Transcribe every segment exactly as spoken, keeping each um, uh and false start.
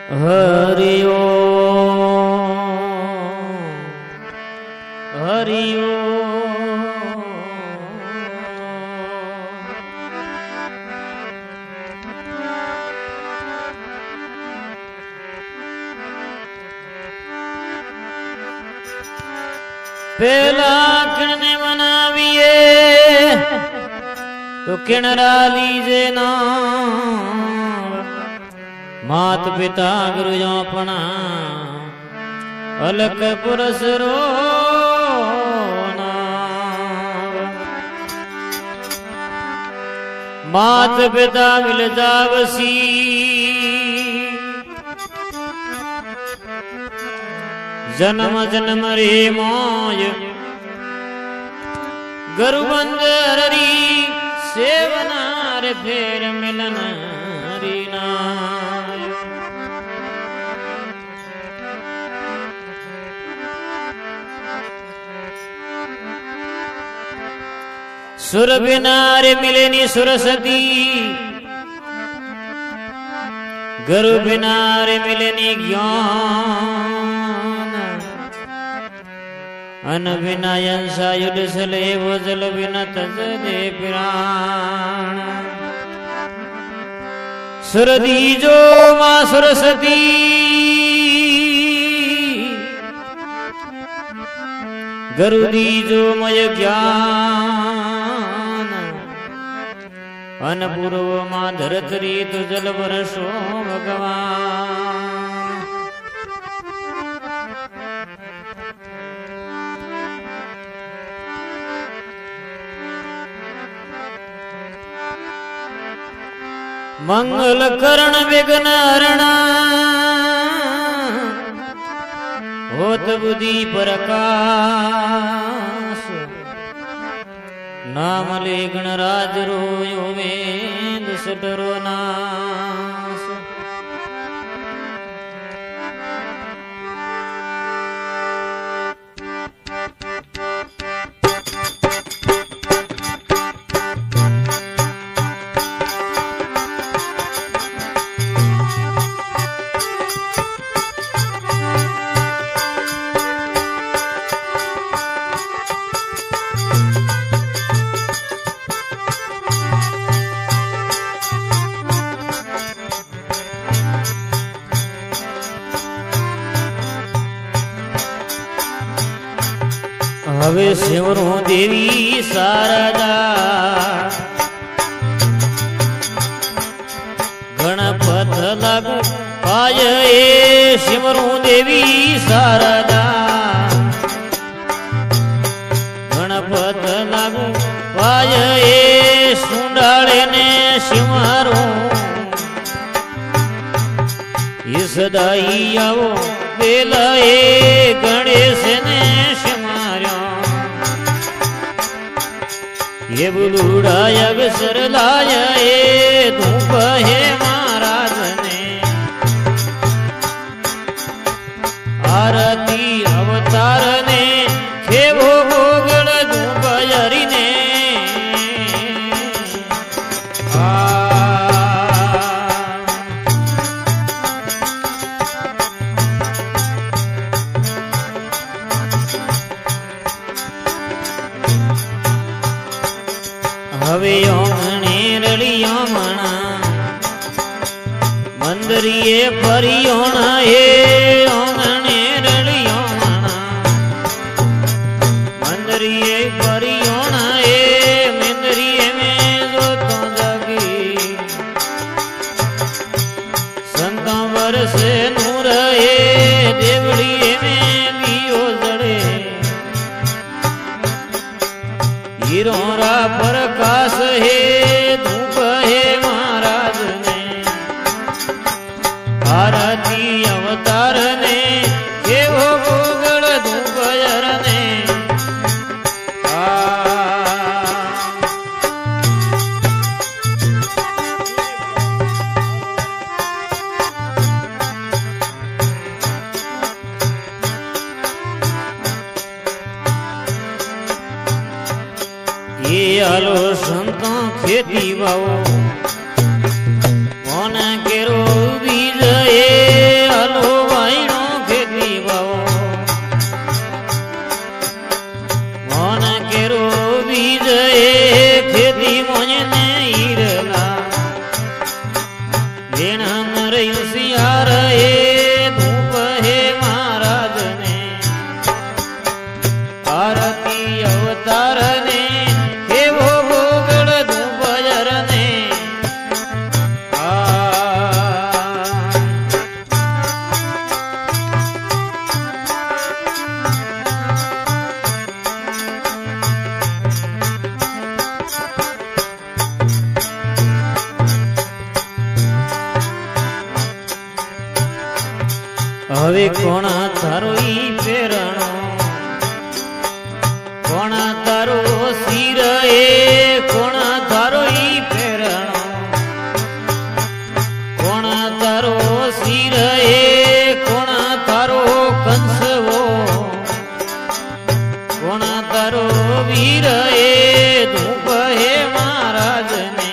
हरि ओम हरि ओम। पहला किण ने मनाविए तो किणरा लीजे ना मात पिता गुरुजों अपना अलक पुरस रो मात पिता मिल जावसी जन्म जन्म रे मोय गुरुबंद हरी सेवनार फेर मिलन रीना सुर बिनार मिलेनी सुरसती गुरु बिनार मिलेनी ज्ञान अन बिना यंसा युद्ध सले वो जल बिना तज दे प्राण सुर दीजो मां सुरसती गुरु दीजो मय ज्ञान अनपूर्व मां धरतरी तो जल बरसो भगवान। मंगल करण विघ्न हरणा होत बुद्धि प्रकाश नाम ले गणराज रोयो वेद सटरो नाश। हवे सिमरू देवी शारदा गणपत लागू पाय ए सिमरू देवी शारदा गणपत लागू पाय ए सुंडाळे ने सिमारू ये सदाई आओ बेला ए गणेश ने ये बुलूड़ा अवसर लाया ए धूप है महाराज ने आरती अवतार ने खेवो भोगल धूप हरि ने आ हवे ओंगणे रलियो मणा मंदरिए परियोणा हे ओंगणे रलियो मणा मंदरिए परियोणा हे मंदरिए में जो तो जागी संतों बरसे नूर हे देवड़िए में लियो जड़े हीरोरा प्रकाश है धूप है महाराज ने आरती अवतार ने केवो भोगल धूप हर ने आ ये आलो संतों खेती वाओ कौन केरो बीज ए હવે કોણ તારો ઈ પેરણો કોણ તારો શિર એ કોણ તારો ઈ પેરણો કોણ તારો શિર એ કોણ તારો કંસવો કોણ તારો વીર એ ધૂપ હે મહારાજ ને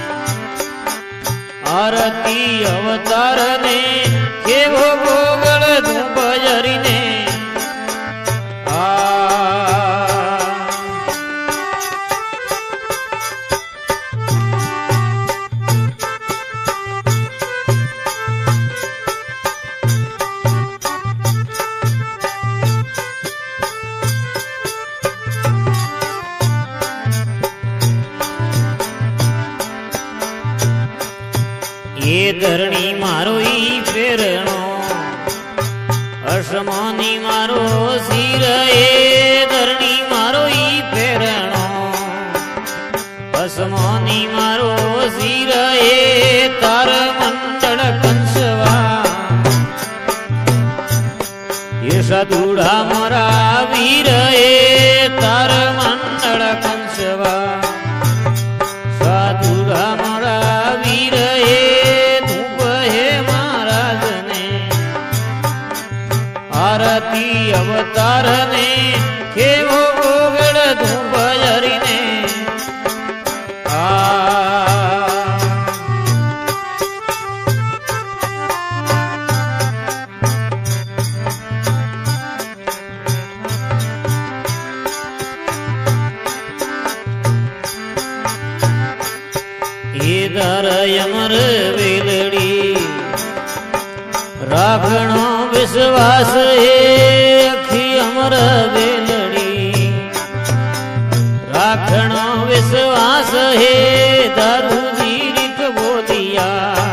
આરતી અવતાર ને કેવો ગોગળ ધૂપ જરીને એ ધરણી મારો ઈ પેરણો અસમાની મારો શિર એ ધરણી મારો ઈ પેરણો અસમાની મારો શિર એ તાર મંડળ કંસવા એ સદુડા મારા વીર એ તાર મંડળ કંસવા સાધુડા મારા વીર એ આરતી અવતાર ને કેવો ગોગળ ધૂપ જરીને એ દર અમર વેલડી રાખણો વિશ્વાસ હે અખી અમર વેલડી રાખણો વિશ્વાસ હે દારૂજી રીત બોલિયા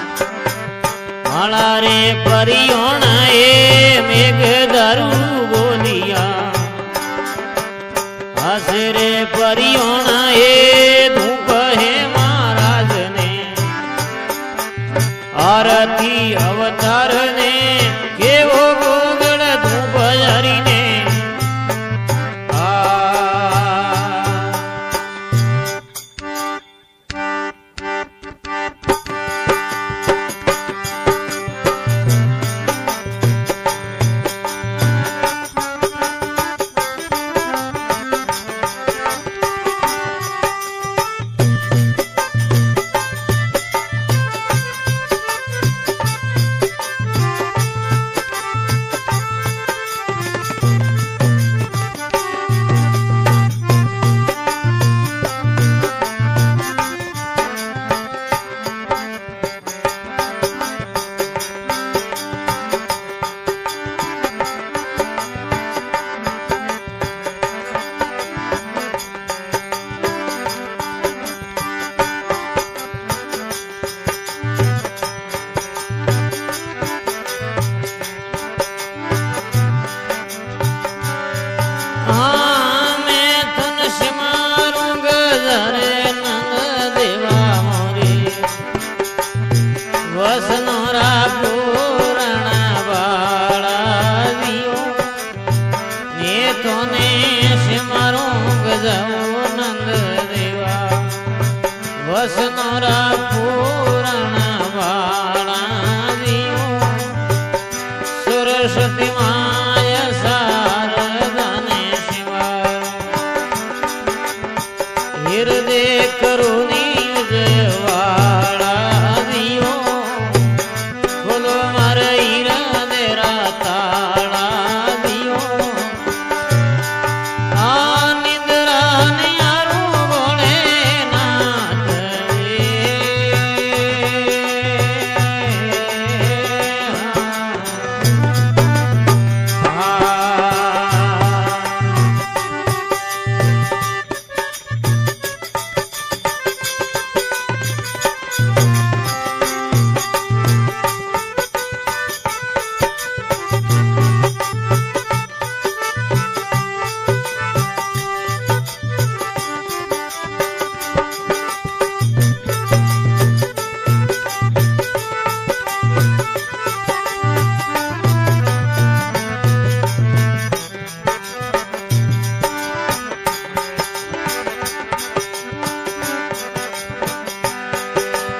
માળા રે પરિયોણા એ મેઘ દારૂ બોલિયા હાસે રે પરિયોણા એ ધૂપ હે મહારાજ ને આરતી અવતાર ને કેવો ગોગળ ધૂપ જરીને વસનોરા પૂરણ વાળા દિયો સરસ્વતી માય શારદાને શિવા હૃદય કરુણી જયવાળા દિયો બોલો મારે હીરા દેરા તાળા દિયો આ નિદ્રા ને આરું બોલે નાથ રે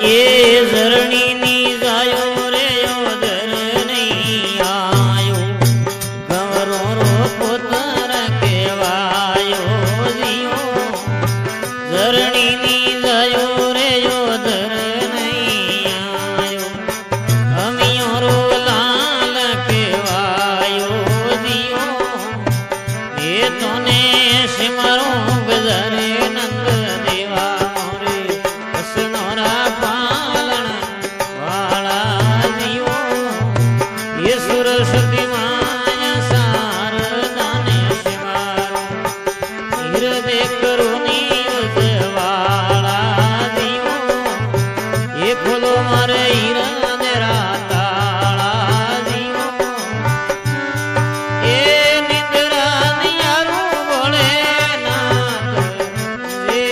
એ ઝરણીની જાયો રે યોધર નહીં આયો ગવરો રો પુત્ર કેવાયો જીઓ ઝરણીની જાયો રે યોધર નહીં આયો અમિયો રો લાલ કેવાયો જીઓ એ તોને સિમરો ગજરે નંદ દેવા મોરે હસનોરા પાલણ વાળા જીઓ એ સુરસતી માયા શારદાને સિમારો હૃદય કરુની ઉજવાળા જીઓ એ ફૂલો મારે હીરા દેરા તાળા જીઓ એ નિંદ્રા નિયારું બોલે નાથ રે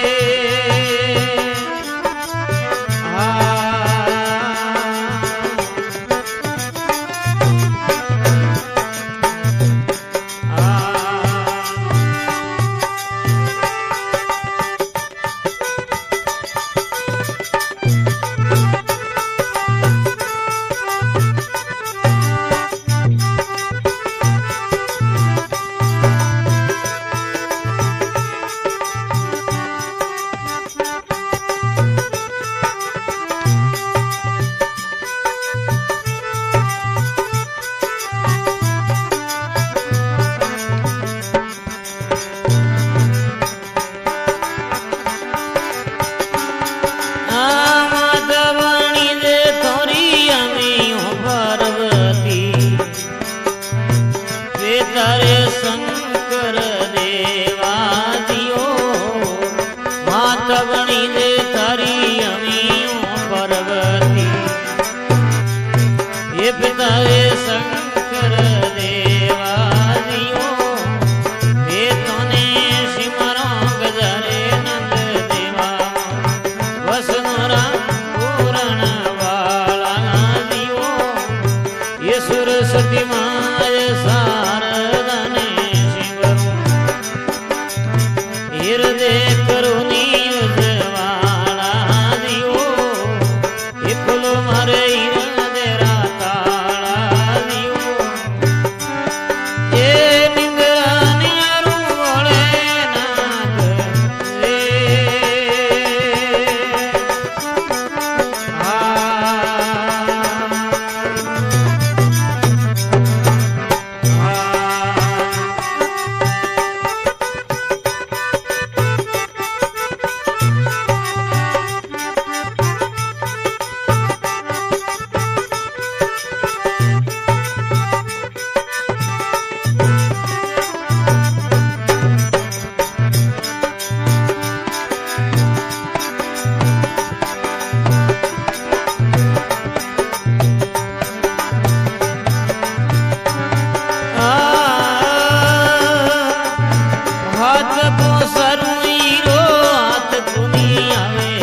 તારે શંકર દેવા દિયો માતા બની દે તારી અમીઓ પાર્વતી એ પિતાએ શંકર દેવા દિયો એ તને સિમરો ગજરે નંદ દેવા વસનોરા પૂરણ વાળા દિયો એ સુરસતી માય શારદાને સિમરો હૃદય કરુની ઉજવાળા દિયો એ ફૂલો મારે હીરા દેરા તાળા દિયો એ નિંદ્રા નિયારું બોલે નાથ રે हाथ को सरुईरो हाथ पुनी आवे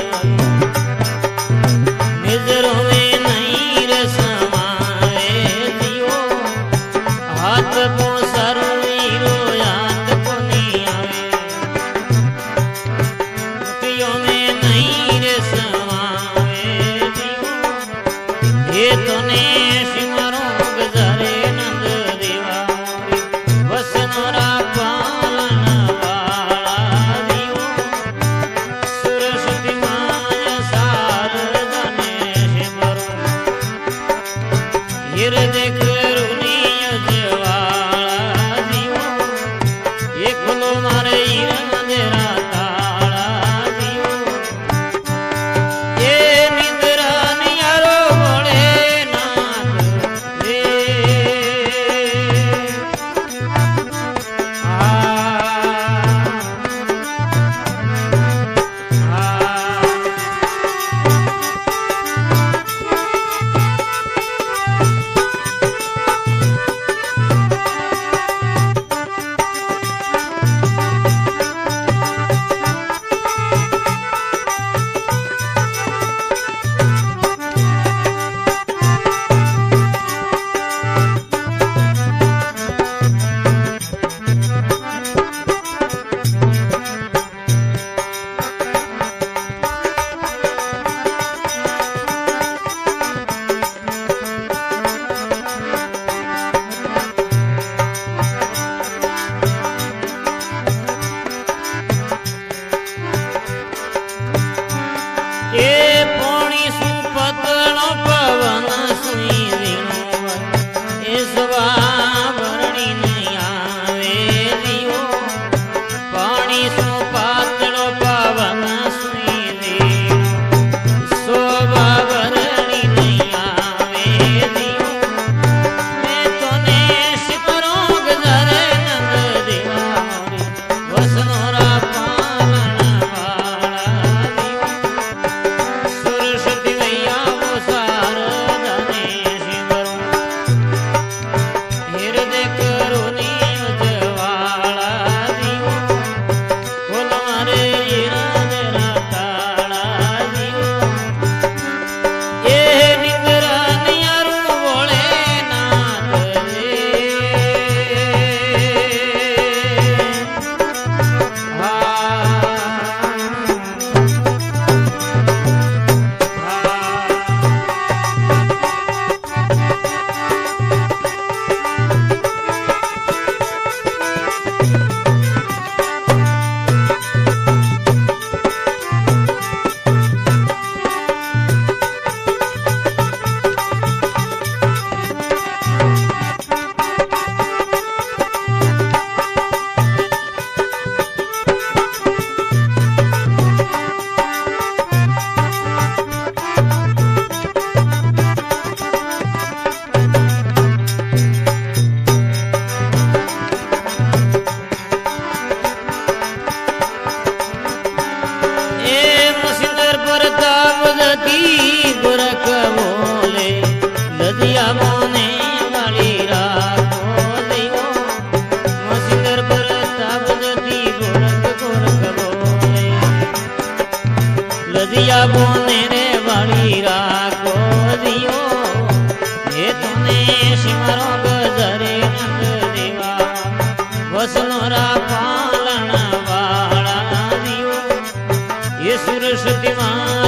नजरों में नहीं रे समावे दियो हाथ को सरुईरो हाथ पुनी आवे मुठियों में नहीं रे समावे दियो ये तोने सिमरो गजरे नंद देवा वसनोरा पालन हृदय करुनी उजवाळा दियो એ ફૂલો મારે હીરા દેરા તાળા દિયો गजिया बोने रे बड़ी राखो दियो ये तूने सिमरो गजरे नंद देवा वसनोरा पालन वाला दियो ये सुरसती माँ